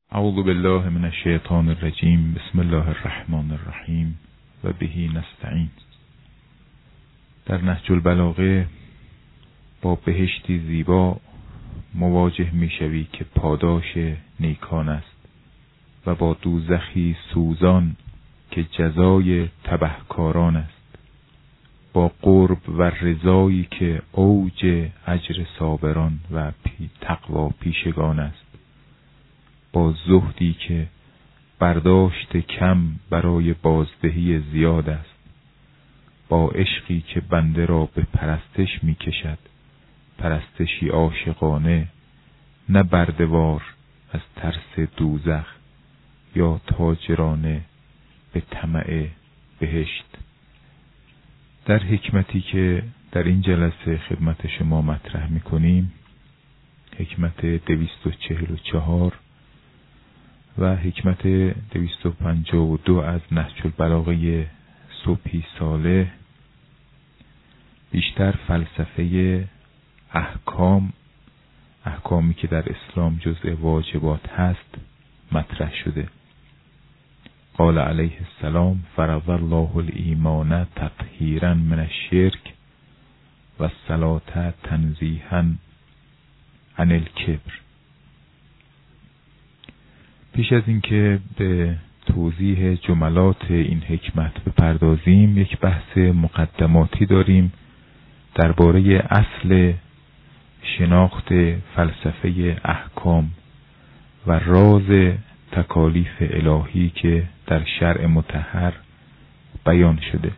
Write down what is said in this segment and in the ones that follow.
اعوذ بالله من الشیطان الرجیم. بسم الله الرحمن الرحیم و بهی نستعین. در نهج البلاغه با بهشتی زیبا مواجه میشوی که پاداش نیکان است و با دوزخی سوزان که جزای تبهکاران است، با قرب و رضایی که اوج اجر صابران و تقوا پیشگان است، با زهدی که برداشت کم برای بازدهی زیاد است، با عشقی که بنده را به پرستش می کشد، پرستشی عاشقانه، نه برده‌وار از ترس دوزخ یا تاجرانه به طمع بهشت. در حکمتی که در این جلسه خدمت شما مطرح می کنیم، حکمت 244 و حکمت 252 از نهج البلاغه صبحی صالح، بیشتر فلسفه احکامی که در اسلام جزء واجبات هست مطرح شده. قال علیه السلام: فرض الله الایمان تطهیرا من الشرک و الصلاة تنزیها عن الکبر. پیش از اینکه به توضیح جملات این حکمت بپردازیم، یک بحث مقدماتی داریم درباره اصل شناخت فلسفه احکام و راز تکالیف الهی که در شرع مطهر بیان شده.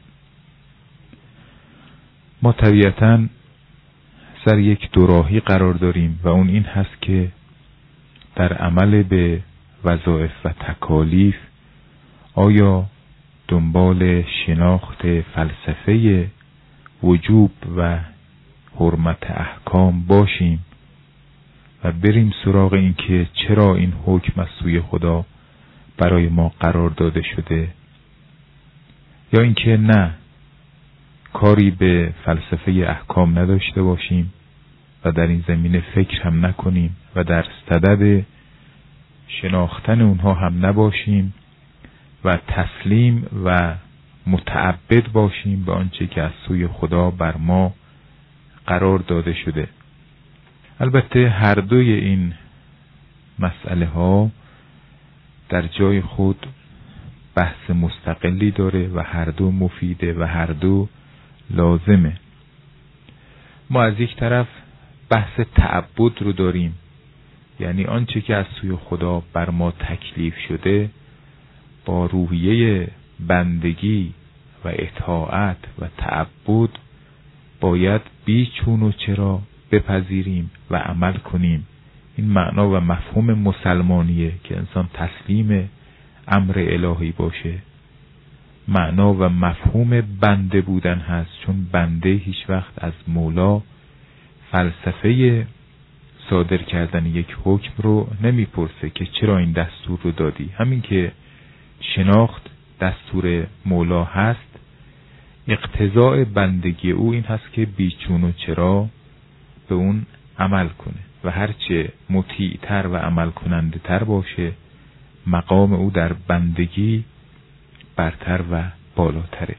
ما طبیعتاً سر یک دوراهی قرار داریم و اون این هست که در عمل به وظایف و تکالیف آیا دنبال شناخت فلسفه وجوب و حرمت احکام باشیم و بریم سراغ این که چرا این حکم از سوی خدا برای ما قرار داده شده، یا اینکه نه، کاری به فلسفه احکام نداشته باشیم و در این زمینه فکر هم نکنیم و در صدد شناختن اونها هم نباشیم و تسلیم و متعبد باشیم به آنچه که از سوی خدا بر ما قرار داده شده. البته هر دوی این مسئله ها در جای خود بحث مستقلی داره و هر دو مفیده و هر دو لازمه. ما از یک طرف بحث تعبد رو داریم، یعنی آنچه که از سوی خدا بر ما تکلیف شده با روحیه بندگی و اطاعت و تعبد باید بیچون و چرا بپذیریم و عمل کنیم. این معنا و مفهوم مسلمانیه که انسان تسلیم امر الهی باشه. معنا و مفهوم بنده بودن هست، چون بنده هیچ وقت از مولا فلسفه صادر کردن یک حکم رو نمیپرسه که چرا این دستور رو دادی. همین که شناخت دستور مولا هست، اقتضاء بندگی او این هست که بیچون و چرا به اون عمل کنه و هرچه مطیع‌تر و عمل کننده تر باشه، مقام او در بندگی برتر و بالاتره.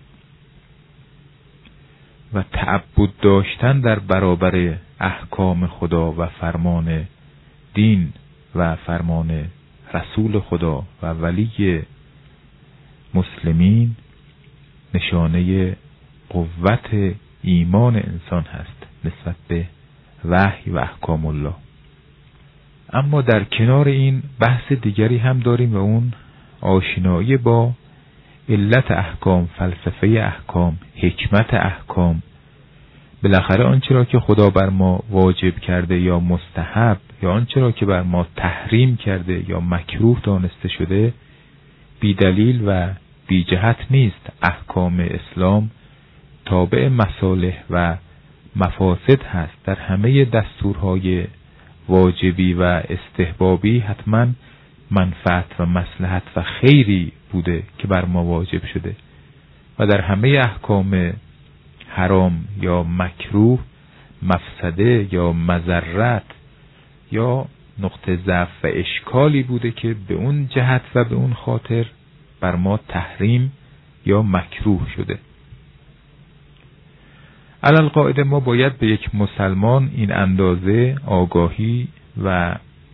و تعبد داشتن در برابر احکام خدا و فرمان دین و فرمان رسول خدا و ولی مسلمین نشانه قوت ایمان انسان هست نسبت به وحی و احکام الله. اما در کنار این بحث دیگری هم داریم و اون آشنایی با علت احکام، فلسفه احکام، حکمت احکام. بالاخره آنچه را که خدا بر ما واجب کرده یا مستحب، یا آنچه را که بر ما تحریم کرده یا مکروه دانسته شده، بی دلیل و بی جهت نیست. احکام اسلام تابع مصالح و مفاسد هست. در همه دستورهای واجبی و استحبابی حتما منفعت و مصلحت و خیری بوده که بر ما واجب شده و در همه احکام حرام یا مکروه مفسده یا مضرت یا نقطه ضعف و اشکالی بوده که به اون جهت و به اون خاطر بر ما تحریم یا مکروه شده. علی القاعده ما باید به یک مسلمان این اندازه آگاهی و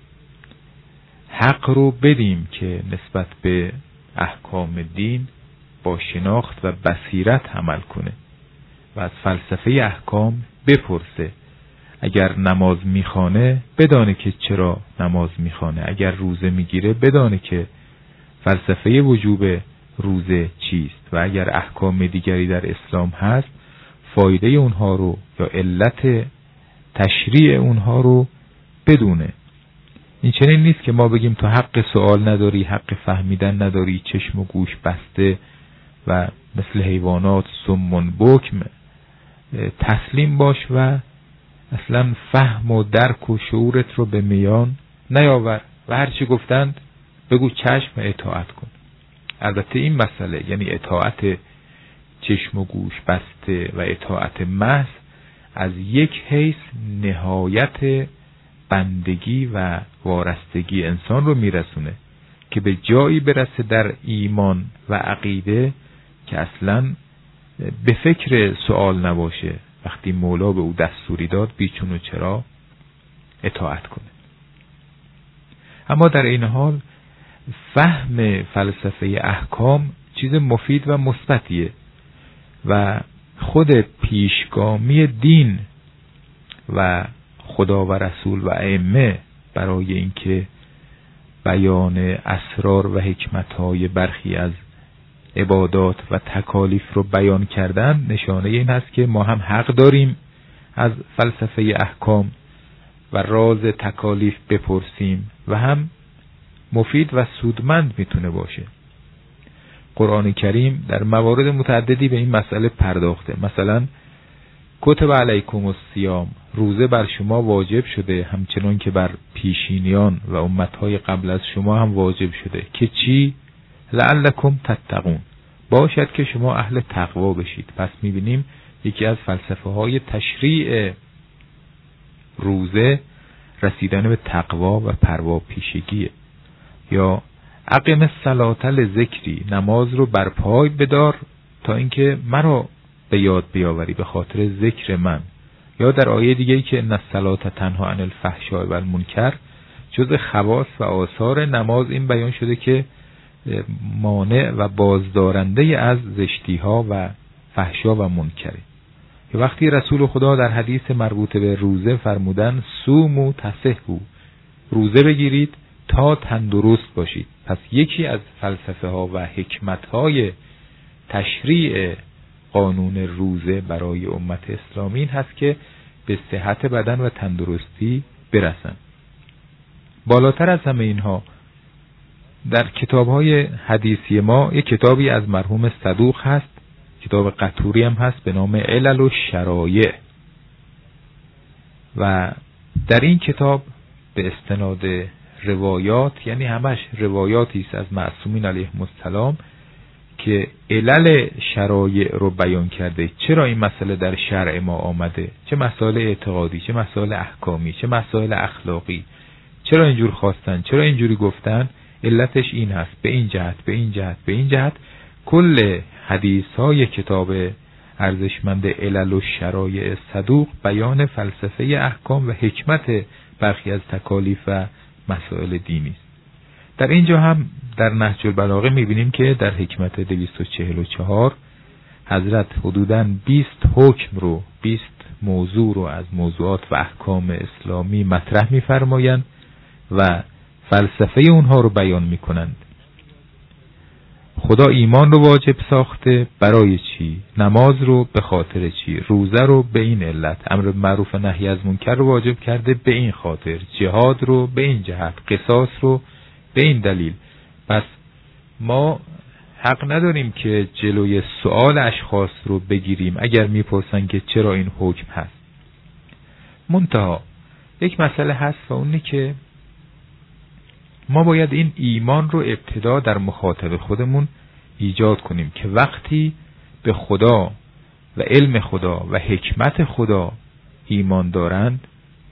حق رو بدیم که نسبت به احکام دین با شناخت و بصیرت عمل کنه و از فلسفه احکام بپرسه. اگر نماز میخوانه بدانه که چرا نماز میخوانه، اگر روزه میگیره بدانه که فلسفه وجوب روزه چیست و اگر احکام دیگری در اسلام هست فایده اونها رو یا علت تشریع اونها رو بدونه. این چنین نیست که ما بگیم تو حق سوال نداری، حق فهمیدن نداری، چشم و گوش بسته و مثل حیوانات صم بکم تسلیم باش و اصلا فهم و درک و شعورت رو به میان نیاور و هرچی گفتند بگو چشم و اطاعت کن. البته این مسئله یعنی اطاعت چشم و گوش بسته و اطاعت محض از یک حیث نهایت بندگی و وارستگی انسان رو میرسونه که به جایی برسه در ایمان و عقیده که اصلا به فکر سوال نباشه وقتی مولا به او دستوری داد بیچون و چرا اطاعت کنه. اما در این حال فهم فلسفه احکام چیز مفید و مثبتیه و خود پیشگامی دین و خدا و رسول و ائمه برای اینکه بیان اسرار و حکمت‌های برخی از عبادات و تکالیف رو بیان کردن نشانه این هست که ما هم حق داریم از فلسفه احکام و راز تکالیف بپرسیم و هم مفید و سودمند میتونه باشه. قرآن کریم در موارد متعددی به این مسئله پرداخته. مثلا کتب علیکم الصیام، روزه بر شما واجب شده همچنان که بر پیشینیان و امتهای قبل از شما هم واجب شده که چی؟ لعلکم تتقون، باشد که شما اهل تقوا بشید. پس میبینیم یکی از فلسفه های تشریع روزه رسیدن به تقوا و پروا پیشگیه. یا اقم الصلاة لذکری، نماز رو برپای بدار تا اینکه مرا به یاد بیاوری به خاطر ذکر من. یا در آیه دیگه‌ای که ان الصلاة تنها عن الفحشاء و المنکر، جز خواص و آثار نماز این بیان شده که مانع و بازدارنده از زشتی ها و فحشا و منکره. که وقتی رسول خدا در حدیث مربوط به روزه فرمودن صوموا تصحوا، روزه بگیرید تا تندرست باشید. پس یکی از فلسفه ها و حکمت های تشریع قانون روزه برای امت اسلامی این هست که به صحت بدن و تندرستی برسن. بالاتر از همه اینها در کتاب‌های حدیثی ما یک کتابی از مرحوم صدوق هست، کتاب قطوری هم هست به نام علل و شرایع، و در این کتاب به استناد روایات، یعنی همش روایاتی است از معصومین علیهم السلام که علل شرایع رو بیان کرده. چرا این مسئله در شرع ما آمده، چه مسائل اعتقادی، چه مسائل احکامی، چه مسائل اخلاقی، چرا اینجور خواستن، چرا اینجوری گفتن، علتش این هست، به این جهت، به این جهت، به این جهت. کل حدیث های کتاب ارزشمند علل و شرایع صدوق بیان فلسفه احکام و حکمت برخی از تکالیف و مسائل دینی است. در اینجا هم در نهج البلاغه میبینیم که در حکمت 244 حضرت حدوداً 20 حکم رو، 20 موضوع رو از موضوعات و احکام اسلامی مطرح میفرمایند و فلسفه اونها رو بیان میکنند. خدا ایمان رو واجب ساخته برای چی؟ نماز رو به خاطر چی؟ روزه رو به این علت، امر معروف و نهی از منکر رو واجب کرده به این خاطر، جهاد رو به این جهت، قصاص رو به این دلیل. پس ما حق نداریم که جلوی سؤال اشخاص رو بگیریم اگر میپرسن که چرا این حکم هست. منتها یک مسئله هست و اونه که ما باید این ایمان رو ابتدا در مخاطب خودمون ایجاد کنیم که وقتی به خدا و علم خدا و حکمت خدا ایمان دارند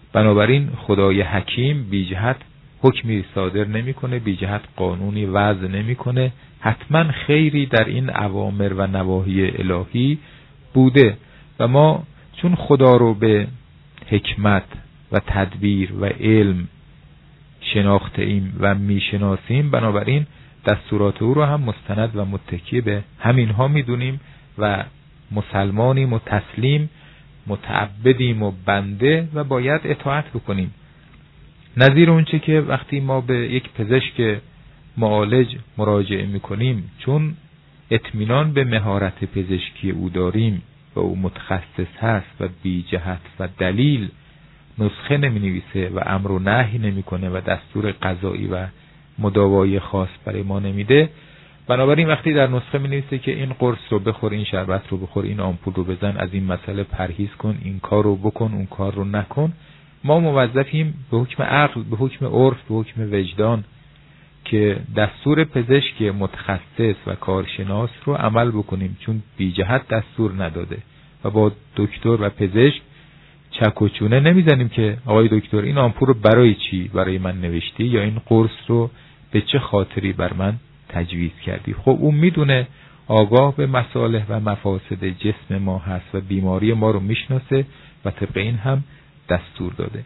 بنابراین خدای حکیم بی جهت حکمی صادر نمیکنه، بی جهت قانونی وضع نمیکنه. حتما خیری در این اوامر و نواهی الهی بوده و ما چون خدا رو به حکمت و تدبیر و علم شناخته ایم و میشناسیم، بنابراین دستورات او رو هم مستند و متکی به همینها میدونیم و مسلمانیم و تسلیم، متعبدیم و بنده و باید اطاعت بکنیم. نظیر اونچه که وقتی ما به یک پزشک معالج مراجعه میکنیم، چون اطمینان به مهارت پزشکی او داریم و او متخصص هست و بی جهت و دلیل نسخه نمی نویسه و امر و نهی نمی کنه و دستور غذایی و مداوای خاص برای ما نمیده، بنابراین وقتی در نسخه می نویسه که این قرص رو بخور، این شربت رو بخور، این آمپول رو بزن، از این مسئله پرهیز کن، این کار رو بکن، اون کار رو نکن، ما موظفیم به حکم عقل، به حکم عرف، به حکم وجدان که دستور پزشک متخصص و کارشناس رو عمل بکنیم، چون بی جهت دستور نداده و با دکتر و پزشک چک و چونه نمیزنیم که آقای دکتر این آمپول رو برای چی برای من نوشتی یا این قرص رو به چه خاطری بر من تجویز کردی. خب اون میدونه، آگاه به مصالح و مفاسد جسم ما هست و بیماری ما رو میشناسه و طبق این هم دستور داده.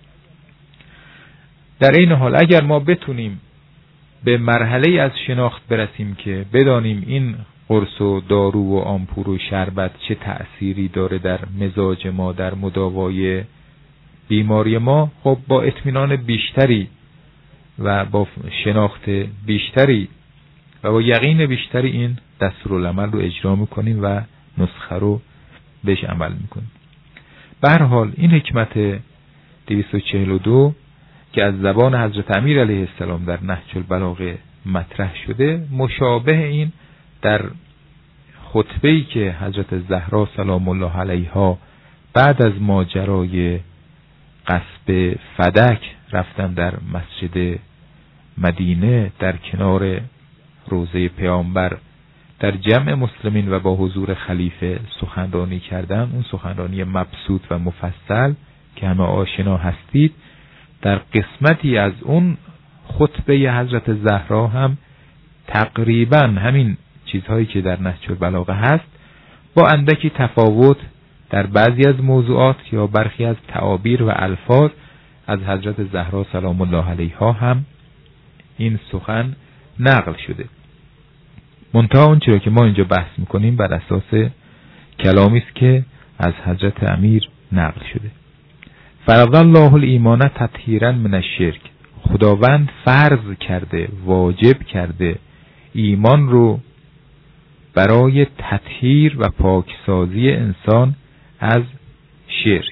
در این حال اگر ما بتونیم به مرحله از شناخت برسیم که بدانیم این قرص و دارو و آمپول و شربت چه تأثیری داره در مزاج ما، در مداوای بیماری ما، خب با اطمینان بیشتری و با شناخت بیشتری و با یقین بیشتری این دستورالعمل رو اجرا میکنیم و نسخه رو بهش عمل میکنیم. به هر حال این حکمت 242 که از زبان حضرت امیر علیه السلام در نهج البلاغه مطرح شده، مشابه این در خطبه‌ای که حضرت زهرا سلام الله علیها بعد از ماجرای غصب فدک رفتن در مسجد مدینه در کنار روضه پیامبر در جمع مسلمین و با حضور خلیفه سخنرانی کردن، اون سخنرانی مبسوط و مفصل که همه آشنا هستید، در قسمتی از اون خطبه حضرت زهرا هم تقریبا همین چیزهایی که در نهج البلاغه هست با اندکی تفاوت در بعضی از موضوعات یا برخی از تعابیر و الفاظ از حضرت زهرا سلام الله علیها هم این سخن نقل شده. منتها اون چرا که ما اینجا بحث میکنیم بر اساس کلامی است که از حضرت امیر نقل شده. فرض الله الایمان تطهیرا من الشرک، خداوند فرض کرده، واجب کرده ایمان رو برای تطهیر و پاکسازی انسان از شرک.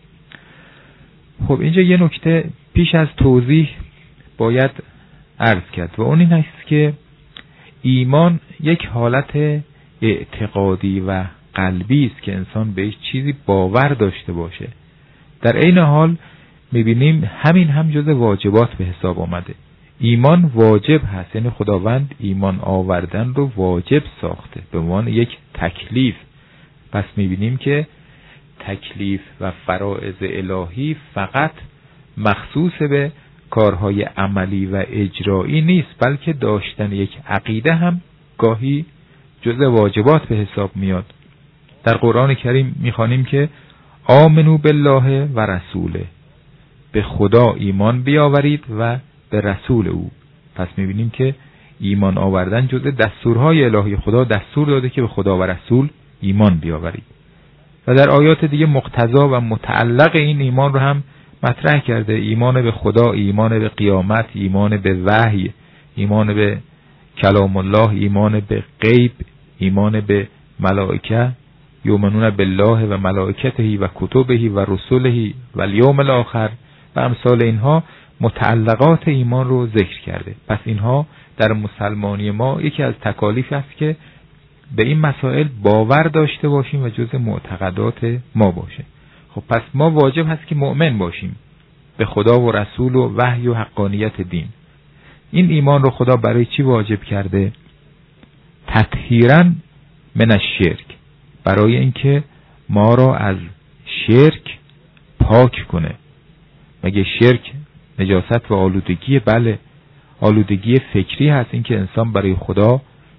خب اینجا یه نکته پیش از توضیح باید عرض کرد و اون این است که ایمان یک حالت اعتقادی و قلبی است که انسان به هیچ چیزی باور داشته باشه. در این حال میبینیم همین هم جز واجبات به حساب آمده. ایمان واجب هست، یعنی خداوند ایمان آوردن رو واجب ساخته به عنوان یک تکلیف. پس میبینیم که تکلیف و فرائض الهی فقط مخصوص به کارهای عملی و اجرایی نیست، بلکه داشتن یک عقیده هم گاهی جزء واجبات به حساب میاد. در قرآن کریم میخوانیم که آمنو بالله و رسوله، به خدا ایمان بیاورید و به رسول او. پس میبینیم که ایمان آوردن جزء دستورهای الهی، خدا دستور داده که به خدا و رسول ایمان بیاورید و در آیات دیگه مقتضا و متعلق این ایمان رو هم مطرح کرده. ایمان به خدا، ایمان به قیامت، ایمان به وحی، ایمان به کلام الله، ایمان به غیب، ایمان به ملائکه، یؤمنون بالله و ملائکته و کتبه و رسله و الیوم الاخر و امثال اینها متعلقات ایمان رو ذکر کرده. پس اینها در مسلمانی ما یکی از تکالیف است که به این مسائل باور داشته باشیم و جزء معتقدات ما باشه. خب پس ما واجب هست که مؤمن باشیم به خدا و رسول و وحی و حقانیت دین. این ایمان رو خدا برای چی واجب کرده؟ تطهیراً من الشرک، برای اینکه ما را از شرک پاک کنه. مگه شرک نجاست و آلودگی؟ بله، آلودگی فکری هست، این که انسان برای خدا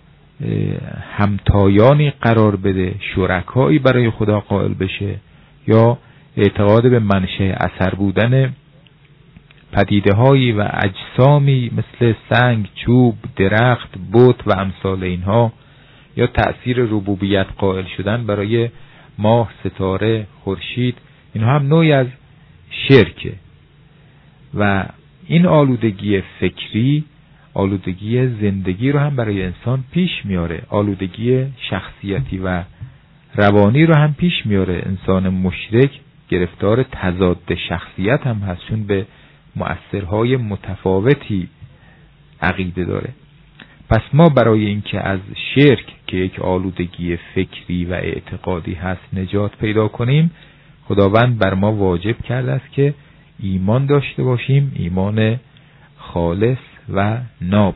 همتایانی قرار بده، شرکایی برای خدا قائل بشه، یا اعتقاد به منشأ اثر بودن پدیده‌هایی و اجسامی مثل سنگ، چوب، درخت، بت و امثال اینها، یا تأثیر ربوبیت قائل شدن برای ماه، ستاره، خورشید. اینها هم نوعی از شرکه. و این آلودگی فکری آلودگی زندگی رو هم برای انسان پیش میاره، آلودگی شخصیتی و روانی رو هم پیش میاره. انسان مشرک گرفتار تضاد شخصیت هم هست، چون به مؤثرهای متفاوتی عقیده داره. پس ما برای اینکه از شرک که یک آلودگی فکری و اعتقادی هست نجات پیدا کنیم، خداوند بر ما واجب کرده است که ایمان داشته باشیم، ایمان خالص و ناب.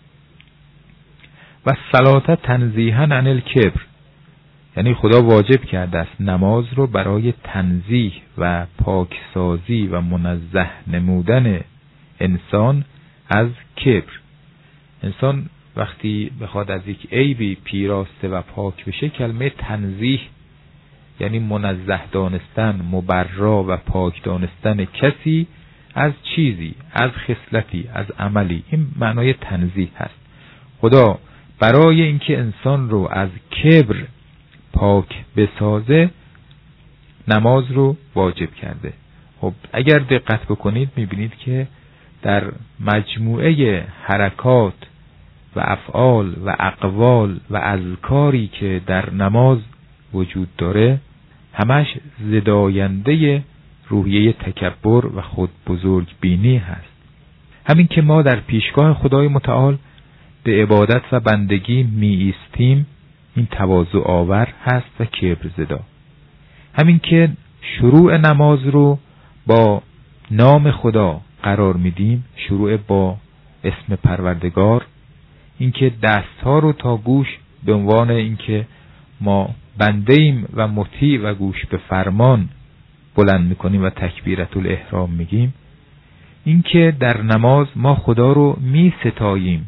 و صلات تنزیها عن الکبر، یعنی خدا واجب کرده است نماز رو برای تنزیه و پاکسازی و منزه نمودن انسان از کبر. انسان وقتی بخواد از یک عیبی پیراسته و پاک بشه، کلمه تنزیه یعنی منزه دانستن، مبرا و پاک دانستن کسی از چیزی، از خصلتی، از عملی، این معنای تنزیه هست. خدا برای اینکه انسان رو از کبر پاک بسازه نماز رو واجب کرده. خب اگر دقت بکنید میبینید که در مجموعه حرکات و افعال و اقوال و اذکاری که در نماز وجود داره همش زداینده روحیه تکبر و خود بزرگ بینی هست. همین که ما در پیشگاه خدای متعال به عبادت و بندگی می ایستیم، این تواضع آور هست و کبر زدا. همین که شروع نماز رو با نام خدا قرار میدیم، شروع با اسم پروردگار، اینکه دستها رو تا گوش به عنوان اینکه ما بنده ایم و مطیع و گوش به فرمان بلند میکنیم و تکبیرت الاحرام میگیم، اینکه در نماز ما خدا رو می ستاییم،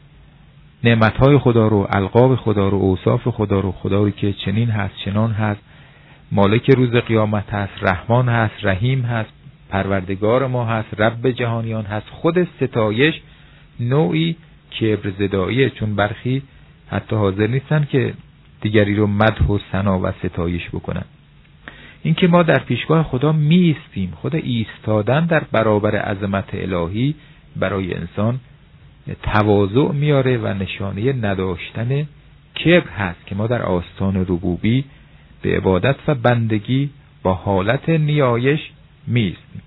نعمتهای خدا رو، القاب خدا رو، اوصاف خدا رو، خدا رو که چنین هست، چنان هست، مالک روز قیامت هست، رحمان هست، رحیم هست، پروردگار ما هست، رب جهانیان هست. خود ستایش نوعی کبر زداییه، چون برخی حتی حاضر نیستن که دیگری رو مدح و ثنا و ستایش بکنن. این که ما در پیشگاه خدا می ایستیم، خود ایستادن در برابر عظمت الهی برای انسان تواضع میاره و نشانه نداشتن کبر هست که ما در آستان ربوبی به عبادت و بندگی با حالت نیایش می ایستیم.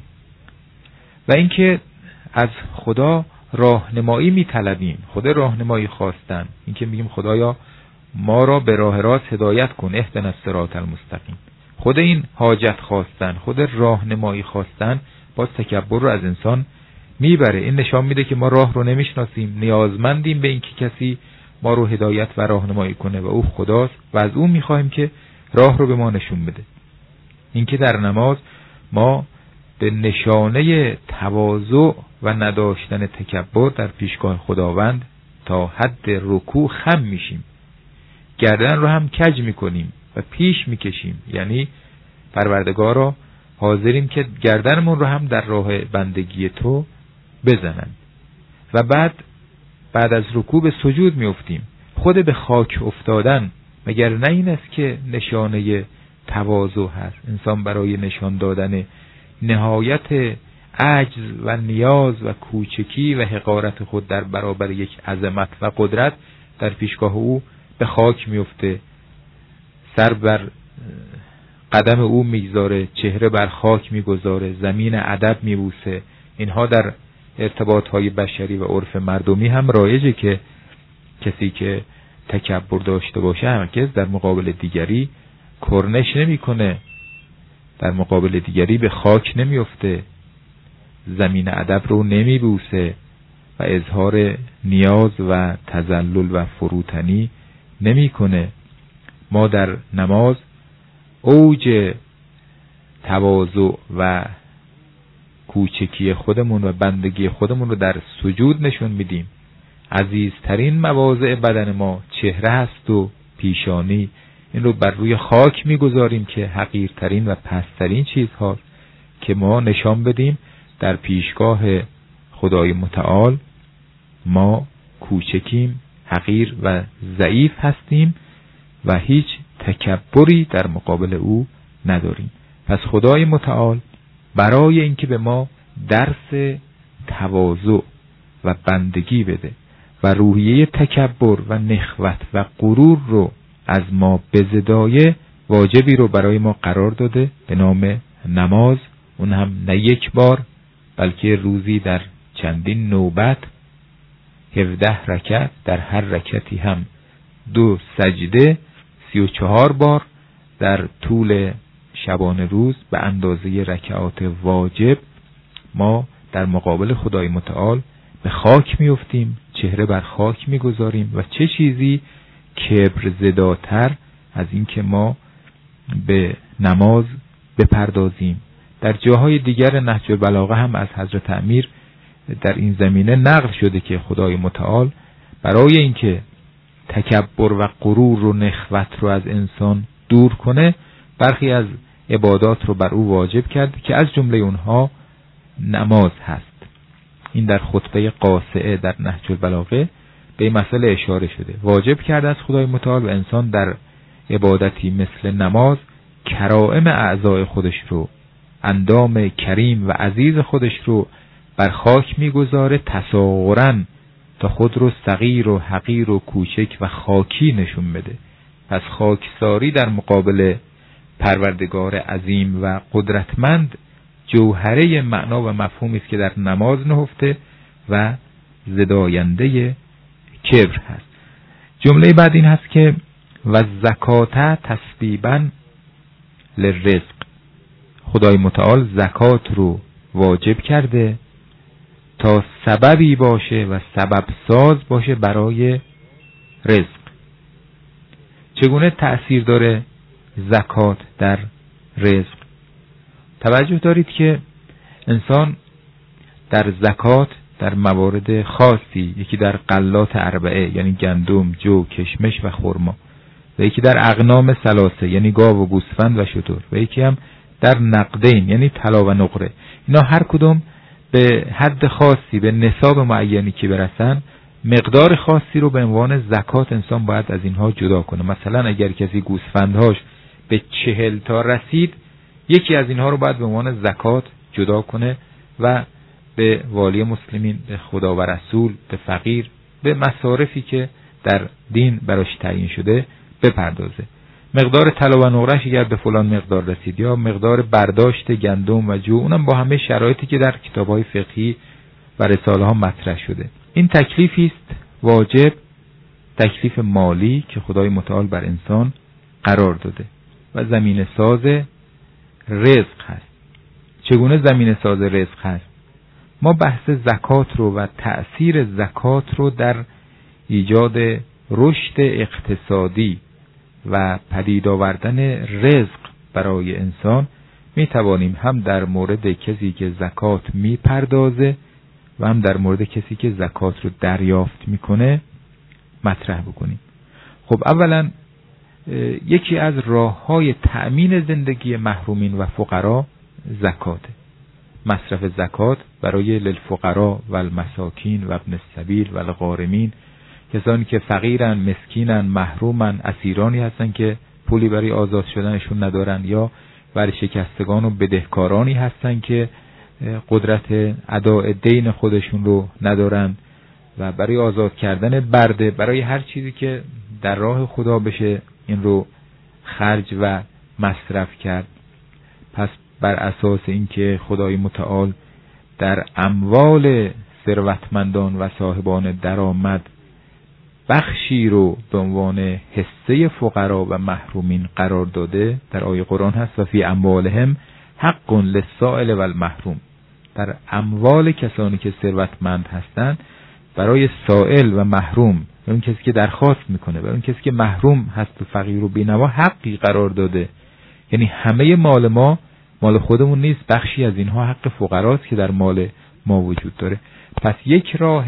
و اینکه از خدا راهنمایی می طلبیم، خود راهنمایی خواستن، اینکه میگیم خدایا ما را به راه راست هدایت کن، اهدنا الصراط المستقیم. خود این حاجت خواستن، خود راهنمایی خواستن باز تکبر رو از انسان میبره. این نشان میده که ما راه رو نمیشناسیم، نیازمندیم به اینکه کسی ما رو هدایت و راهنمایی کنه و او خداست و از او میخوایم که راه رو به ما نشون بده. اینکه در نماز ما به نشانه تواضع و نداشتن تکبر در پیشگاه خداوند تا حد رکوع خم میشیم، گردن رو هم کج میکنیم و پیش میکشیم، یعنی پروردگارا حاضریم که گردنمون رو هم در راه بندگی تو بزنن. و بعد از رکوع به سجود میافتیم. خود به خاک افتادن مگر نه این است که نشانه تواضع هست؟ انسان برای نشان دادن نهایت عجز و نیاز و کوچکی و حقارت خود در برابر یک عظمت و قدرت در پیشگاه او به خاک میفته، سر بر قدم او میگذاره، چهره بر خاک میگذاره، زمین ادب میبوسه. اینها در ارتباطهای بشری و عرف مردمی هم رایجه که کسی که تکبر داشته باشه هرگز در مقابل دیگری کرنش نمیکنه، در مقابل دیگری به خاک نمیفته، زمین ادب رو نمیبوسه و اظهار نیاز و تذلل و فروتنی نمیکنه. ما در نماز اوج تواضع و کوچکی خودمون و بندگی خودمون رو در سجود نشون میدیم. عزیزترین مواضع بدن ما چهره هست و پیشانی، این رو بر روی خاک میگذاریم که حقیرترین و پسترین چیزها که ما نشان بدیم در پیشگاه خدای متعال ما کوچکیم، حقیر و ضعیف هستیم و هیچ تکبری در مقابل او نداریم. پس خدای متعال برای اینکه به ما درس تواضع و بندگی بده و روحیه تکبر و نخوت و غرور رو از ما بزدایه، واجبی رو برای ما قرار داده به نام نماز، اون هم نه یک بار بلکه روزی در چندین نوبت 17 رکعت، در هر رکعتی هم 2 سجده، 34 بار در طول شبانه روز به اندازه رکعات واجب ما در مقابل خدای متعال به خاک میافتیم، چهره بر خاک میگذاریم و چه چیزی کبر زداتر از این که ما به نماز بپردازیم. در جاهای دیگر نهج البلاغه هم از حضرت امیر در این زمینه نقل شده که خدای متعال برای اینکه تکبر و غرور و نخوت رو از انسان دور کنه برخی از عبادات رو بر او واجب کرد که از جمله اونها نماز هست. این در خطبه قاصعه در نهج البلاغه به این مسئله اشاره شده. واجب کرده از خدای متعال و انسان در عبادتی مثل نماز کرائم اعضای خودش رو، اندام کریم و عزیز خودش رو بر خاک میگذاره تصاغراً تا خود رو صغیر و حقیر و کوچک و خاکی نشون بده. پس خاکساری در مقابل پروردگار عظیم و قدرتمند جوهره معنا و مفهومی است که در نماز نهفته و زداینده کبر هست. جمله بعد این هست که و زکات تسبیبا للرزق، خدای متعال زکات رو واجب کرده تا سببی باشه و سبب ساز باشه برای رزق. چگونه تأثیر داره زکات در رزق؟ توجه دارید که انسان در زکات در موارد خاصی، یکی در غلات اربعه یعنی گندم، جو، کشمش و خرما، و یکی در اغنام ثلاثه یعنی گاو و گوسفند و شتر، و یکی هم در نقدین یعنی طلا و نقره، اینا هر کدوم به حد خاصی به نصاب معینی که برسن مقدار خاصی رو به عنوان زکات انسان باید از اینها جدا کنه. مثلا اگر کسی گوسفندهاش به 40 تا رسید، یکی از اینها رو باید به عنوان زکات جدا کنه و به والی مسلمین، به خدا و رسول، به فقیر، به مصارفی که در دین براش تعیین شده بپردازه. مقدار طلا و نقره‌اش اگر به فلان مقدار رسید، یا مقدار برداشت گندم و جو، اونم با همه شرایطی که در کتاب‌های فقهی و رساله ها مطرح شده. این تکلیفی است واجب، تکلیف مالی که خدای متعال بر انسان قرار داده و زمینه ساز رزق هست. چگونه زمینه ساز رزق هست؟ ما بحث زکات رو و تأثیر زکات رو در ایجاد رشد اقتصادی و پدید آوردن رزق برای انسان می توانیم هم در مورد کسی که زکات می پردازه و هم در مورد کسی که زکات رو دریافت میکنه مطرح بکنیم. خب اولا یکی از راه‌های تأمین زندگی محرومین و فقرا زکاته. مصرف زکات برای للفقرا و المساکین و ابن السبیل و الغارمین، کسانی که فقیرن، مسکینن، محرومن، اسیرانی هستن که پولی برای آزاد شدنشون ندارن، یا ورشکستگان و بدهکارانی هستن که قدرت اداء دین خودشون رو ندارن و برای آزاد کردن برده، برای هر چیزی که در راه خدا بشه این رو خرج و مصرف کرد. پس بر اساس اینکه خدای متعال در اموال ثروتمندان و صاحبان درآمد بخشی رو به عنوان حصه فقرا و محرومین قرار داده، در آیه قرآن هست و فی اموالهم حق للسائل و المحروم، در اموال کسانی که ثروتمند هستند برای سائل و محروم، و اون کسی که درخواست میکنه، و اون کسی که محروم هست و فقیر و بینوا حقی قرار داده. یعنی همه مال ما مال خودمون نیست، بخشی از اینها حق فقراست که در مال ما وجود داره. پس یک راه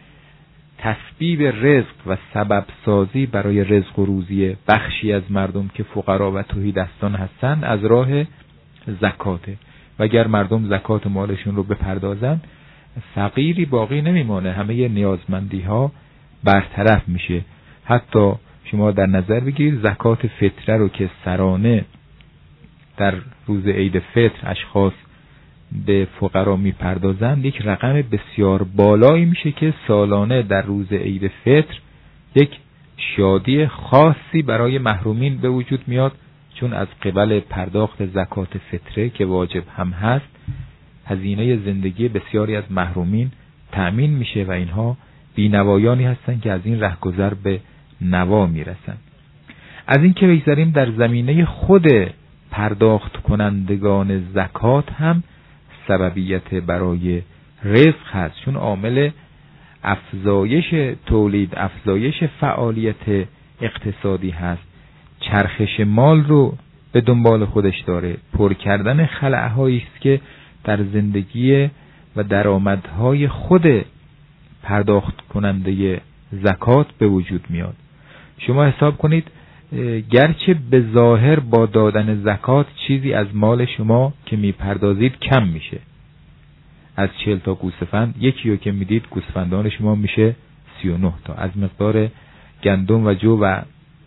تسبیب رزق و سبب سازی برای رزق و روزی بخشی از مردم که فقرا و تهیدستان هستند از راه زکاته. و اگر مردم زکات مالشون رو بپردازن، فقیری باقی نمیمانه، همه نیازمندی ها برطرف میشه. حتی شما در نظر بگیرید زکات فطره رو که سرانه در روز عید فطر اشخاص به فقرا میپردازند، یک رقم بسیار بالایی میشه که سالانه در روز عید فطر یک شادی خاصی برای محرومین به وجود میاد، چون از قبل پرداخت زکات فطره که واجب هم هست هزینه زندگی بسیاری از محرومین تأمین میشه و اینها بینوایانی هستن که از این رهگذر به نوا میرسن. از این که بگذاریم در زمینه خود پرداخت کنندگان زکات هم سببیت برای رزق هست، چون عامل افزایش تولید، افزایش فعالیت اقتصادی هست، چرخش مال رو به دنبال خودش داره، پر کردن خلأهایی است که در زندگی و درآمدهای خود پرداخت کننده زکات به وجود میاد. شما حساب کنید گرچه به ظاهر با دادن زکات چیزی از مال شما که میپردازید کم میشه، از 40 تا گوسفند یکی رو که میدید گوسفندان شما میشه 39 تا، از مقدار گندم و جو و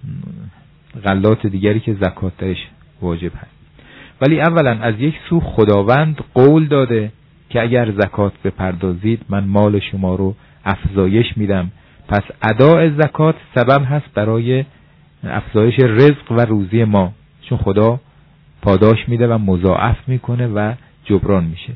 غلات دیگری که زکات درش واجب هست. ولی اولا از یک سو خداوند قول داده که اگر زکات بپردازید من مال شما رو افزایش میدم، پس اداء زکات سبب هست برای افزایش رزق و روزی ما، چون خدا پاداش میده و مضاعف میکنه و جبران میشه.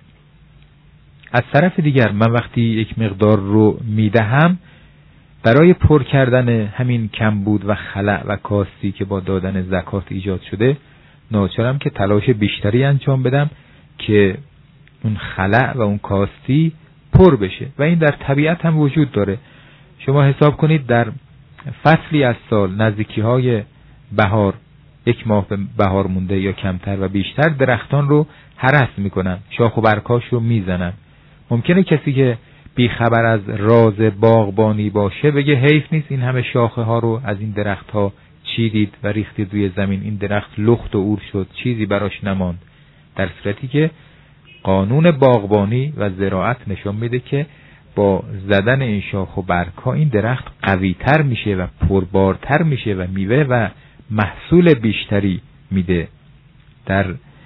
از طرف دیگر من وقتی یک مقدار رو میدهم برای پر کردن همین کمبود و خلأ و کاستی که با دادن زکات ایجاد شده، ناچارم که تلاش بیشتری انجام بدم که اون خلأ و اون کاستی پر بشه و این در طبیعت هم وجود داره. شما حساب کنید در فصلی از سال نزدیکی های بهار، یک ماه به بهار مونده یا کمتر و بیشتر، درختان رو هرس میکنن، شاخ و برگاش رو میزنن. ممکنه کسی که بیخبر از راز باغبانی باشه بگه حیف نیست این همه شاخه ها رو از این درخت ها چیدید و ریختید روی زمین، این درخت لخت و اور شد، چیزی براش نماند. در صورتی که قانون باغبانی و زراعت نشون میده که با زدن این شاخ و برگ ها این درخت قوی تر میشه و پربارتر میشه و میوه و محصول بیشتری میده. در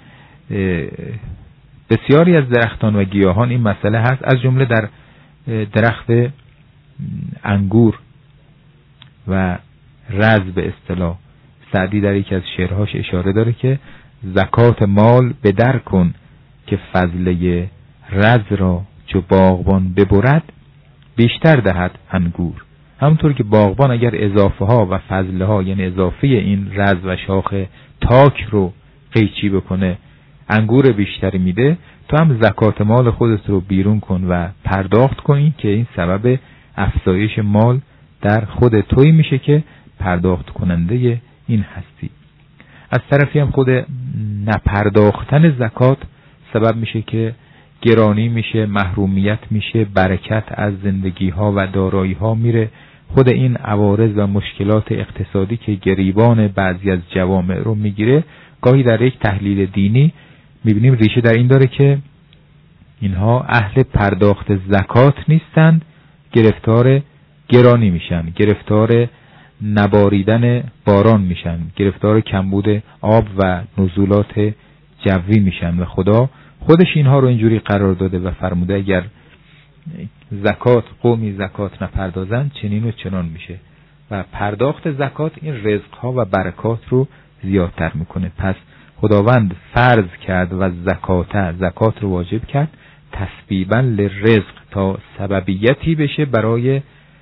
بسیاری از درختان و گیاهان این مسئله هست، از جمله در درخت انگور و رز به اصطلاح. سعدی در یکی از شعرهاش اشاره داره که زکات مال به در کن که فضله رز را چو باغبان ببرد بیشتر دهد انگور. همونطور که باغبان اگر اضافه ها و فضله ها یعنی اضافه این رز و شاخ تاک رو قیچی بکنه انگور بیشتری میده، تو هم زکات مال خودت رو بیرون کن و پرداخت کنی که این سبب افزایش مال در خود توی میشه که پرداخت کننده این هستی. از طرفی هم خود نپرداختن زکات سبب میشه که گرانی میشه، محرومیت میشه، برکت از زندگی ها و دارایی ها میره. خود این عوارض و مشکلات اقتصادی که گریبان بعضی از جوامع رو میگیره، گاهی در یک تحلیل دینی میبینیم ریشه در این داره که اینها اهل پرداخت زکات نیستند، گرفتار گرانی میشن، گرفتار نباریدن باران میشن، گرفتار کمبود آب و نزولات جوی میشن و خدا خودش اینها رو اینجوری قرار داده و فرموده اگر قومی زکات نپردازن چنین و چنان میشه و پرداخت زکات این رزقها و برکات رو زیادتر میکنه. پس خداوند فرض کرد و زکات رو واجب کرد تسبیبا لرزق تا سببیتی بشه برای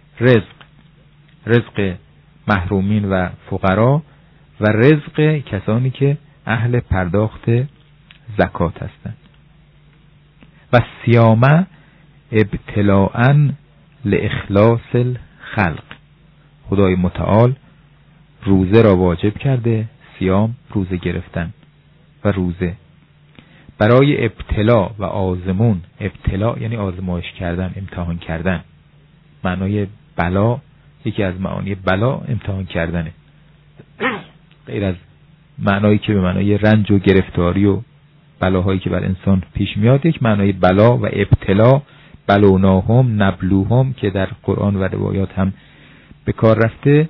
رزق محرومین و فقرا و رزق کسانی که اهل پرداخت زکات هستند. و صیام ابتلاءً لاخلاص الخلق، خدای متعال روزه را واجب کرده، صیام روزه گرفتن و روزه برای ابتلا و آزمون. ابتلا یعنی آزمایش کردن، امتحان کردن. معنای بلا، یکی از معانی بلا امتحان کردنه، غیر از معنایی که به معنای رنج و گرفتاری و بلاهایی که بر انسان پیش میاد. یک معنای بلا و ابتلا، بلوناهم نبلوهم، که در قرآن و روایات هم به کار رفته،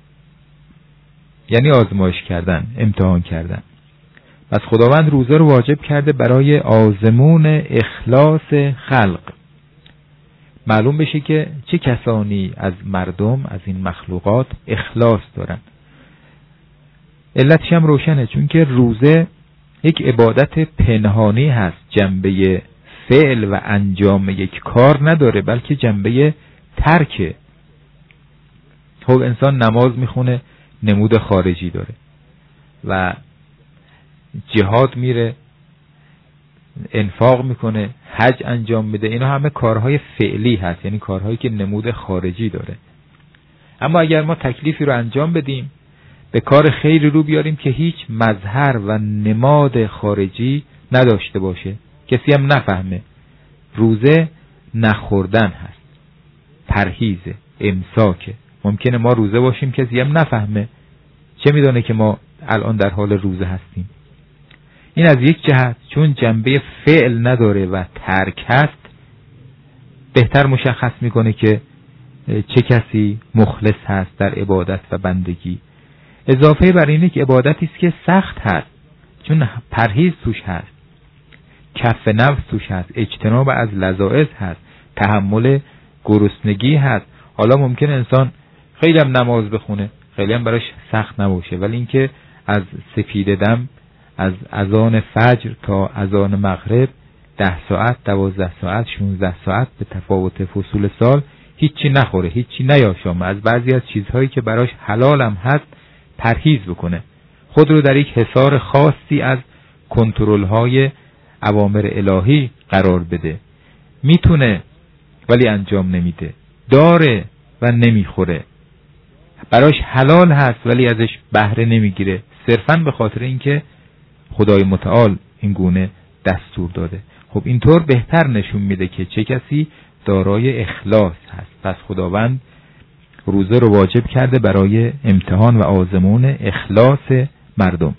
یعنی آزمایش کردن، امتحان کردن. پس خداوند روزه رو واجب کرده برای آزمون اخلاص خلق. معلوم بشه که چه کسانی از مردم، از این مخلوقات اخلاص دارن. علتش هم روشنه، چون که روزه یک عبادت پنهانی هست، جنبه فعل و انجام یک کار نداره، بلکه جنبه ترکه. خب انسان نماز میخونه، نمود خارجی داره، و جهاد میره، انفاق میکنه، حج انجام میده. اینا همه کارهای فعلی هست، یعنی کارهایی که نمود خارجی داره. اما اگر ما تکلیفی رو انجام بدیم، به کار خیری رو بیاریم که هیچ مظهر و نماد خارجی نداشته باشه، کسی هم نفهمه، روزه نخوردن هست، پرهیزه، امساکه. ممکنه ما روزه باشیم کسی هم نفهمه، چه میدونه که ما الان در حال روزه هستیم. این از یک جهت، چون جنبه فعل نداره و ترک هست، بهتر مشخص میکنه که چه کسی مخلص هست در عبادت و بندگی. اضافه بر اینه که عبادتی است که سخت هست، چون پرهیز توش هست، کف نفس توش هست، اجتناب از لذائذ هست، تحمل گرسنگی هست. حالا ممکن انسان خیلی هم نماز بخونه، خیلی هم براش سخت نباشه، ولی اینکه از سپید دم، از اذان فجر تا اذان مغرب 10 ساعت، 12 ساعت، 16 ساعت به تفاوت فصول سال هیچی نخوره، هیچی نیاشامه، از بعضی از چیزهایی که براش حلال هم هست پرهیز بکنه، خود رو در یک حصار خاصی از کنترل‌های اوامر الهی قرار بده. میتونه ولی انجام نمیده، داره و نمیخوره، براش حلال هست ولی ازش بهره نمیگیره، صرفاً به خاطر اینکه خدای متعال این گونه دستور داده. خب اینطور بهتر نشون میده که چه کسی دارای اخلاص هست. پس خداوند روزه رو واجب کرده برای امتحان و آزمون اخلاص مردم.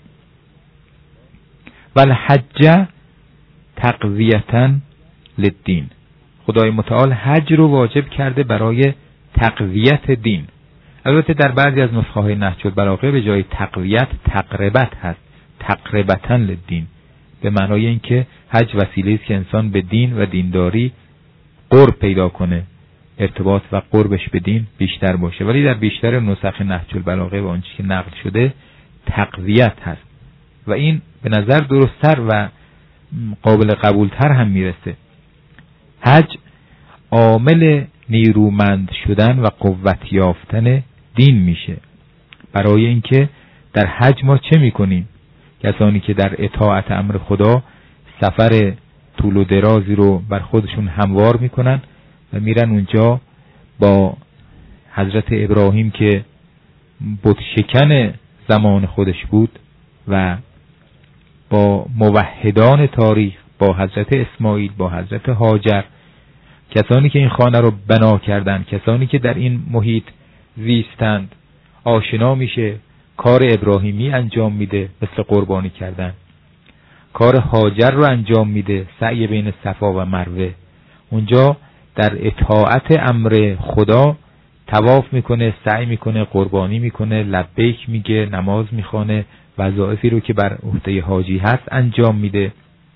والحج تقویةً للدین، خدای متعال حج رو واجب کرده برای تقویت دین. البته در بعضی از نسخه های نهج البلاغه به جای تقویت تقربت هست، تقربةً للدین، به معنای اینکه حج وسیله است که انسان به دین و دینداری قرب پیدا کنه، ارتباط و قربش به دین بیشتر باشه. ولی در بیشتر نسخ نهج البلاغه و آنچه که نقل شده تقویت هست و این به نظر درست‌تر و قابل قبولتر هم میرسه. حج عامل نیرومند شدن و قوت یافتن دین میشه. برای اینکه در حج ما چه میکنیم؟ کسانی که در اطاعت امر خدا سفر طول و درازی رو بر خودشون هموار میکنن و میرن اونجا با حضرت ابراهیم که بت شکن زمان خودش بود و با موحدان تاریخ، با حضرت اسماعیل، با حضرت هاجر، کسانی که این خانه رو بنا کردن، کسانی که در این محیط زیستند، آشنا میشه، کار ابراهیمی انجام میده مثل قربانی کردن، کار هاجر رو انجام میده، سعی بین صفا و مروه، اونجا در اطاعت امر خدا طواف میکنه، سعی میکنه، قربانی میکنه، لبیک میگه، نماز میخونه، وظایفی رو که بر عهده حاجی هست انجام میده.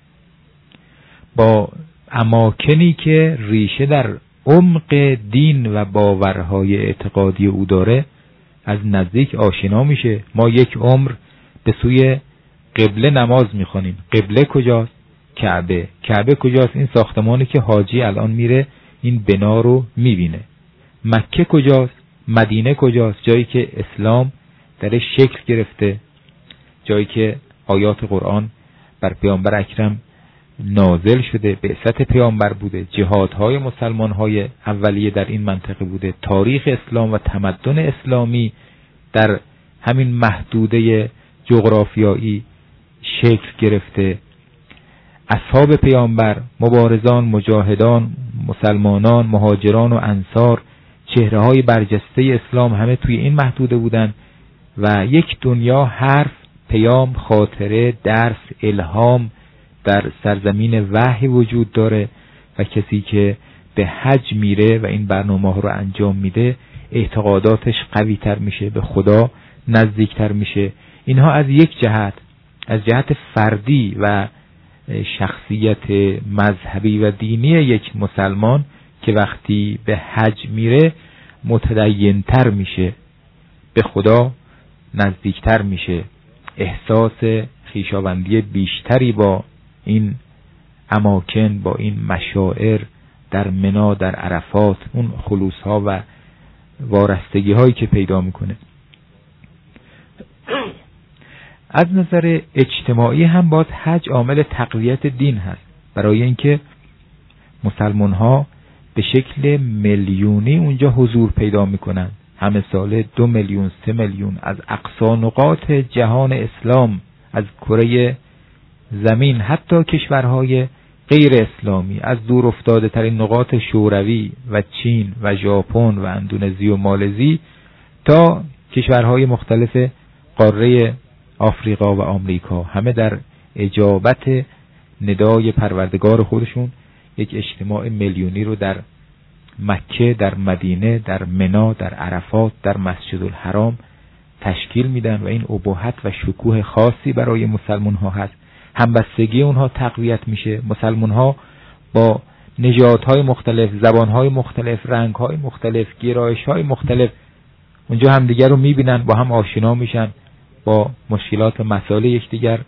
با اماکنی که ریشه در عمق دین و باورهای اعتقادی او داره از نزدیک آشنا میشه. ما یک عمر به سوی قبله نماز میخونیم. قبله کجاست؟ کعبه. کعبه کجاست؟ این ساختمانی که حاجی الان میره این بنا رو میبینه. مکه کجاست؟ مدینه کجاست؟ جایی که اسلام درش شکل گرفته، جایی که آیات قرآن بر پیامبر اکرم نازل شده، بعثت پیامبر بوده، جهادهای مسلمانهای اولیه در این منطقه بوده، تاریخ اسلام و تمدن اسلامی در همین محدوده جغرافیایی شکل گرفته. اصحاب پیامبر، مبارزان، مجاهدان، مسلمانان، مهاجران و انصار، چهره‌های برجسته اسلام همه توی این محدوده بودن و یک دنیا حرف، پیام، خاطره، درس، الهام در سرزمین وحی وجود داره و کسی که به حج میره و این برنامه رو انجام میده اعتقاداتش قوی تر میشه، به خدا نزدیکتر میشه. اینها از یک جهت، از جهت فردی و شخصیت مذهبی و دینی یک مسلمان که وقتی به حج میره متدین‌تر میشه، به خدا نزدیکتر میشه، احساس خویشاوندی بیشتری با این اماکن، با این مشاعر در منا، در عرفات، اون خلوص ها و وارستگی هایی که پیدا میکنه. از نظر اجتماعی هم باز حج عامل تقویت دین هست، برای اینکه مسلمان ها به شکل میلیونی اونجا حضور پیدا میکنن، همه ساله 2 میلیون 3 میلیون از اقصا نقاط جهان اسلام، از کره زمین، حتی کشورهای غیر اسلامی، از دور افتاده ترین نقاط شوروی و چین و ژاپن و اندونزی و مالزی تا کشورهای مختلف قاره آفریقا و آمریکا، همه در اجابت ندای پروردگار خودشون یک اجتماع میلیونی رو در مکه، در مدینه، در منا، در عرفات، در مسجد الحرام تشکیل میدن و این ابهت و شکوه خاصی برای مسلمان ها هست. همبستگی اونها تقویت میشه، مسلمان ها با نژادهای مختلف، زبانهای مختلف، رنگهای مختلف، گرایشهای مختلف اونجا همدیگر رو میبینن، با هم آشنا میشن، با مشکلات و مسائل یکدیگر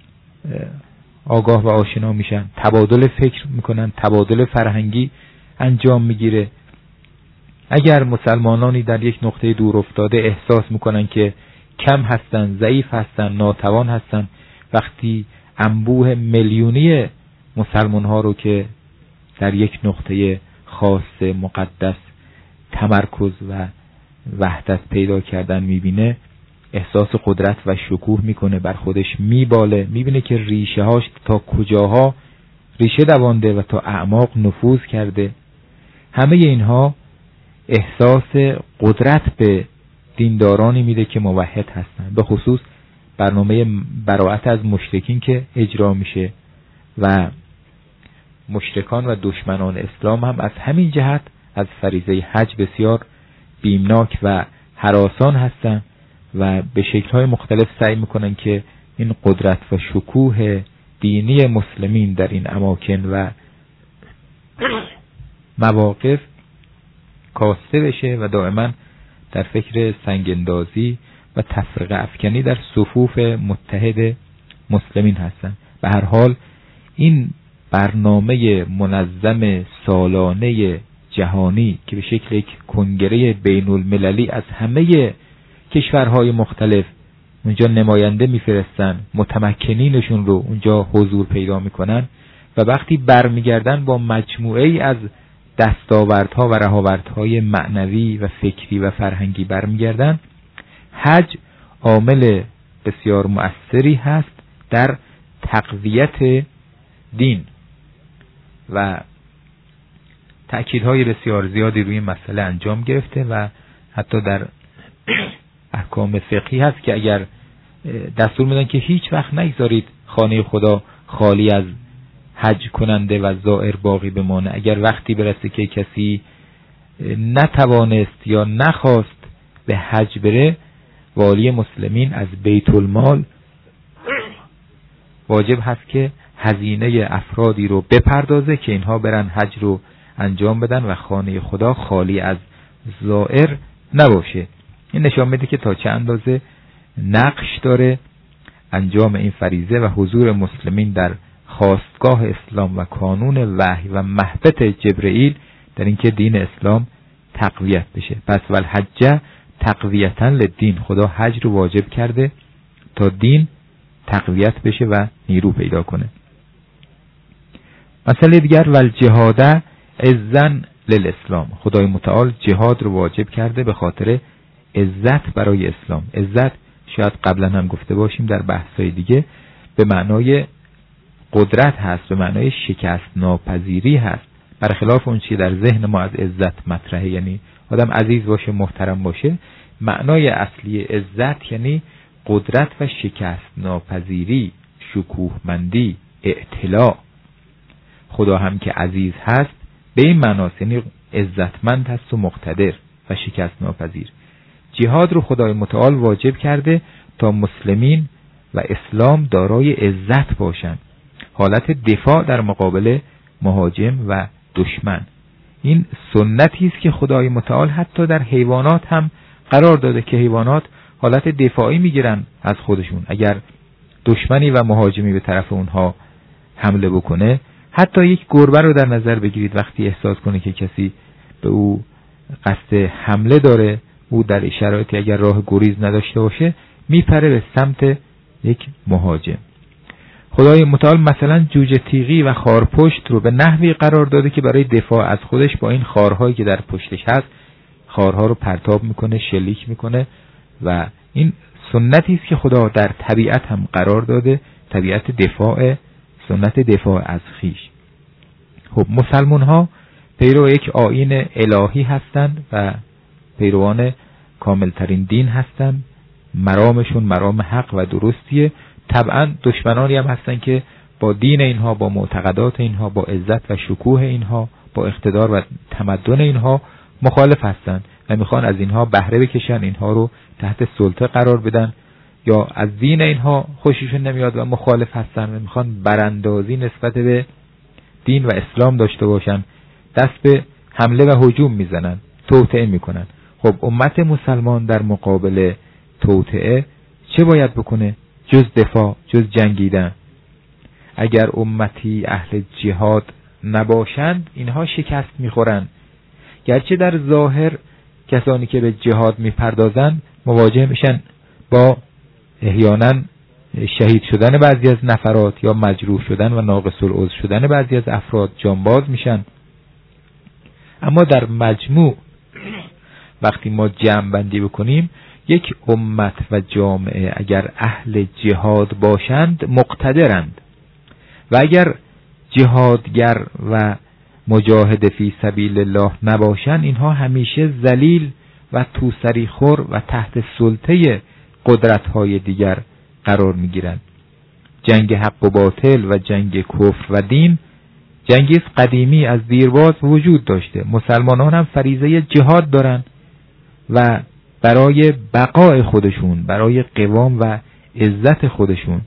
آگاه و آشنا میشن، تبادل فکر میکنن، تبادل فرهنگی انجام میگیره. اگر مسلمانانی در یک نقطه دور افتاده احساس میکنن که کم هستن، ضعیف هستن، ناتوان هستن، وقتی انبوه میلیونی مسلمان ها رو که در یک نقطه خاص مقدس تمرکز و وحدت پیدا کردن میبینه، احساس قدرت و شکوه میکنه، بر خودش میباله، میبینه که ریشه هاش تا کجاها ریشه دوانده و تا اعماق نفوذ کرده. همه اینها احساس قدرت به دیندارانی میده که موحد هستن، به خصوص برنامه براءت از مشرکین که اجرا میشه و مشرکان و دشمنان اسلام هم از همین جهت از فریضه حج بسیار بیمناک و هراسان هستن و به شکل‌های مختلف سعی میکنن که این قدرت و شکوه دینی مسلمین در این اماکن و مواقف کاسته بشه و دائما در فکر سنگ‌اندازی و تفرقه افکنی در صفوف متحد مسلمین هستن. به هر حال این برنامه منظم سالانه جهانی که به شکل یک کنگره بین المللی از همه کشورهای مختلف اونجا نماینده میفرستن، متمکنینشون رو اونجا حضور پیدا میکنن و وقتی برمیگردن با مجموعه ای از دستاوردها و رهاوردهای معنوی و فکری و فرهنگی برمیگردن، حج عامل بسیار مؤثری هست در تقویت دین و تأکیدهای بسیار زیادی روی مسئله انجام گرفته و حتی در احکام فقهی هست که اگر دستور میدن که هیچ وقت نگذارید خانه خدا خالی از حج کننده و زائر باقی بمانه. اگر وقتی برسه که کسی نتوانست یا نخواست به حج بره، والی مسلمین از بیت المال واجب هست که هزینه افرادی رو بپردازه که اینها برن حج رو انجام بدن و خانه خدا خالی از زائر نباشه. این نشان میده که تا چه اندازه نقش داره انجام این فریضه و حضور مسلمین در خواستگاه اسلام و کانون وحی و مهبط جبرئیل در اینکه دین اسلام تقویت بشه. پس والحج تقویتا للدین، خدا حج رو واجب کرده تا دین تقویت بشه و نیرو پیدا کنه. مسئله دیگر والجهاد عزا للاسلام، خدای متعال جهاد رو واجب کرده به خاطر عزت برای اسلام. عزت شاید قبلا هم گفته باشیم در بحث‌های دیگه به معنای قدرت هست، به معنای شکست ناپذیری هست، برخلاف اون چی در ذهن ما از عزت مطرحه، یعنی آدم عزیز باشه، محترم باشه. معنای اصلی عزت یعنی قدرت و شکست ناپذیری، شکوهمندی، اعتلاء. خدا هم که عزیز هست به این معناست، یعنی عزتمند هست و مقتدر و شکست ناپذیر. جهاد رو خدای متعال واجب کرده تا مسلمین و اسلام دارای عزت باشند، حالت دفاع در مقابل مهاجم و دشمن. این سنتی است که خدای متعال حتی در حیوانات هم قرار داده که حیوانات حالت دفاعی میگیرن از خودشون. اگر دشمنی و مهاجمی به طرف اونها حمله بکنه، حتی یک گربه رو در نظر بگیرید، وقتی احساس کنه که کسی به او قصد حمله داره، او در شرایطی اگر راه گریز نداشته باشه میپره به سمت یک مهاجم. خدای متعال مثلا جوجه تیغی و خارپشت رو به نحوی قرار داده که برای دفاع از خودش با این خارهایی که در پشتش هست، خارها رو پرتاب میکنه، شلیک میکنه و این سنتی است که خدا در طبیعت هم قرار داده، طبیعت دفاع، سنت دفاع از خیش. خب مسلمان ها پیرو یک آیین الهی هستند و پیروان کاملترین دین هستند، مرامشون مرام حق و درستیه. طبعا دشمنانی هم هستن که با دین اینها، با معتقدات اینها، با عزت و شکوه اینها، با اقتدار و تمدن اینها مخالف هستن و میخوان از اینها بهره بکشن، اینها رو تحت سلطه قرار بدن، یا از دین اینها خوششون نمیاد و مخالف هستن و میخوان براندازی نسبت به دین و اسلام داشته باشن، دست به حمله و هجوم میزنن، توطئه میکنن. خب امت مسلمان در مقابل توطئه چه باید بکنه؟ جز دفاع، جز جنگیدن. اگر امتی اهل جهاد نباشند اینها شکست میخورن. گرچه در ظاهر کسانی که به جهاد میپردازن مواجه میشن با احیانا شهید شدن بعضی از نفرات یا مجروح شدن و ناقص العضو شدن بعضی از افراد، جانباز میشن، اما در مجموع وقتی ما جمع بندی بکنیم یک امت و جامعه اگر اهل جهاد باشند مقتدرند و اگر جهادگر و مجاهد فی سبیل الله نباشند اینها همیشه ذلیل و توسری خور و تحت سلطه قدرت‌های دیگر قرار می‌گیرند. جنگ حق و باطل و جنگ کفر و دین جنگی قدیمی از دیرباز وجود داشته. مسلمانان هم فریضه جهاد دارند و برای بقای خودشون، برای قوام و عزت خودشون.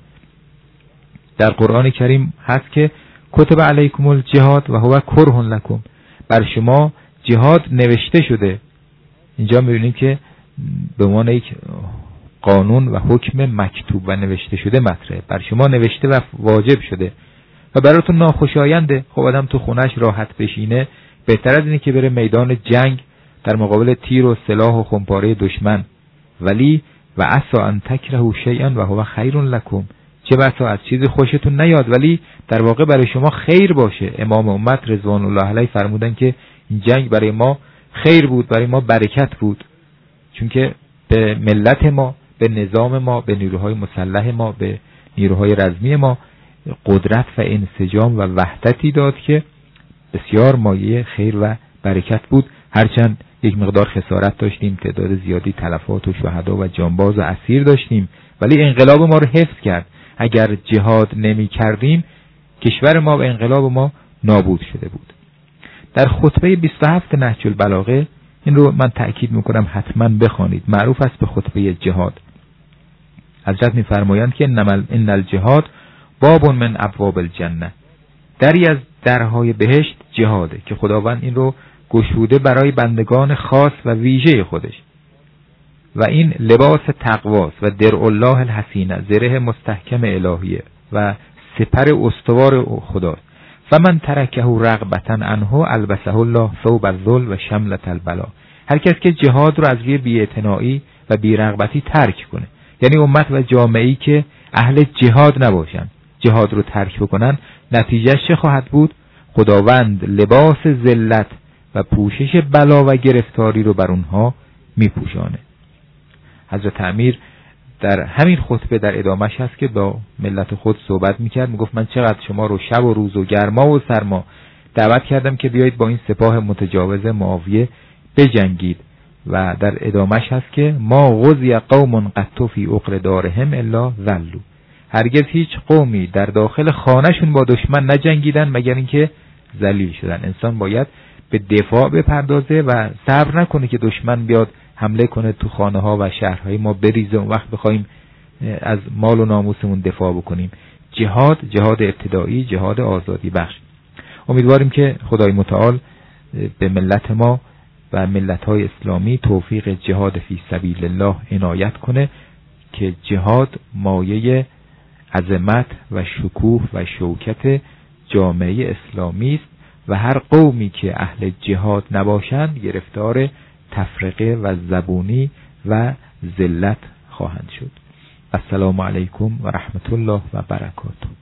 در قرآن کریم هست که کتب علیکم الجهاد و هو کره لکم، بر شما جهاد نوشته شده. اینجا می‌بینیم که به عنوان یک قانون و حکم مکتوب و نوشته شده مطرحه، بر شما نوشته و واجب شده و براتون ناخوشاینده. خب آدم تو خونش راحت بشینه بهتر از اینه که بره میدان جنگ در مقابل تیر و سلاح و خمپاره دشمن. ولی و عسى ان تکرهوا شیئا و هو خیر لکم، چه بسا از چیزی خوشتون نیاد ولی در واقع برای شما خیر باشه. امام امت رضوان الله علیه فرمودن که این جنگ برای ما خیر بود، برای ما برکت بود، چون که به ملت ما، به نظام ما، به نیروهای مسلح ما، به نیروهای رزمی ما قدرت و انسجام و وحدتی داد که بسیار مایه خیر و برکت بود. هرچند یک مقدار خسارت داشتیم، تعداد زیادی تلفات و شهدا و جانباز و اسیر داشتیم، ولی انقلاب ما رو حفظ کرد. اگر جهاد نمی کردیم کشور ما و انقلاب ما نابود شده بود. در خطبه 27 نهج البلاغه، این رو من تأکید میکنم حتما بخوانید، معروف است به خطبه جهاد. حضرت میفرمایند که ان الجهاد باب من ابواب الجنه، دری از درهای بهشت جهاده که خداوند این رو گشوده برای بندگان خاص و ویژه خودش و این لباس تقواست و درع الله الحسینه، زره مستحکم الهیه و سپر استوار خداست. فمن ترکه رغبتا عنه البسه الله ثوب الذل و شملة البلا. هر کس که جهاد رو از روی بی‌اعتنایی و بی‌رغبتی ترک کنه، یعنی امت و جامعه‌ای که اهل جهاد نباشن، جهاد رو ترک بکنن، نتیجه چه خواهد بود؟ خداوند لباس ذلت و پوشش بلا و گرفتاری رو بر اونها میپوشانه. حضرت امیر در همین خطبه در ادامش هست که با ملت خود صحبت میکرد، میگفت من چقدر شما رو شب و روز و گرما و سرما دعوت کردم که بیایید با این سپاه متجاوز معاویه بجنگید. و در ادامش هست که ما غزی قوم قط فی عقر دارهم الا ذلوا، هرگز هیچ قومی در داخل خانهشون با دشمن نجنگیدن مگر اینکه ذلیل شدن. انسان باید به دفاع بپردازه و صبر نکنه که دشمن بیاد حمله کنه تو خانه ها و شهرهای ما بریزه و وقت بخوایم از مال و ناموسمون دفاع بکنیم. جهاد ابتدایی، جهاد آزادی بخش. امیدواریم که خدای متعال به ملت ما و ملت‌های اسلامی توفیق جهاد فی سبیل الله عنایت کنه که جهاد مایه عظمت و شکوه و شوکت جامعه اسلامی است و هر قومی که اهل جهاد نباشند گرفتار تفرقه و زبونی و ذلت خواهند شد. السلام علیکم و رحمت الله و برکاته.